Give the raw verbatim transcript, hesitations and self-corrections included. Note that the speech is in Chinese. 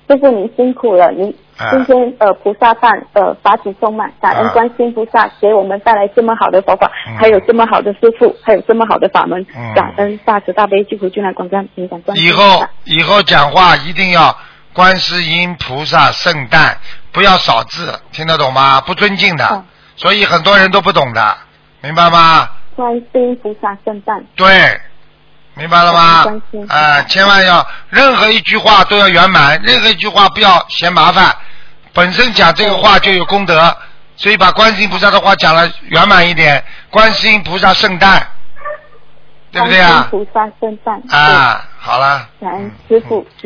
师父您辛苦了，您今天呃菩萨饭呃法体充满，感恩观世音菩萨给我们带来这么好的佛法，嗯、还有这么好的师父，还有这么好的法门，嗯、感恩大慈大悲救苦救难广大灵感观世音菩萨。 以后以后讲话一定要观世音菩萨圣诞，不要少字，听得懂吗？不尊敬的，哦、所以很多人都不懂的，明白吗？ 观世音菩萨圣诞。 对。明白了吗？啊、呃，千万要任何一句话都要圆满，任何一句话不要嫌麻烦。本身讲这个话就有功德，所以把观世音菩萨的话讲了圆满一点。观世音菩萨圣诞，对不对啊？ 观世音菩萨圣诞。 啊，好了。 感恩师父。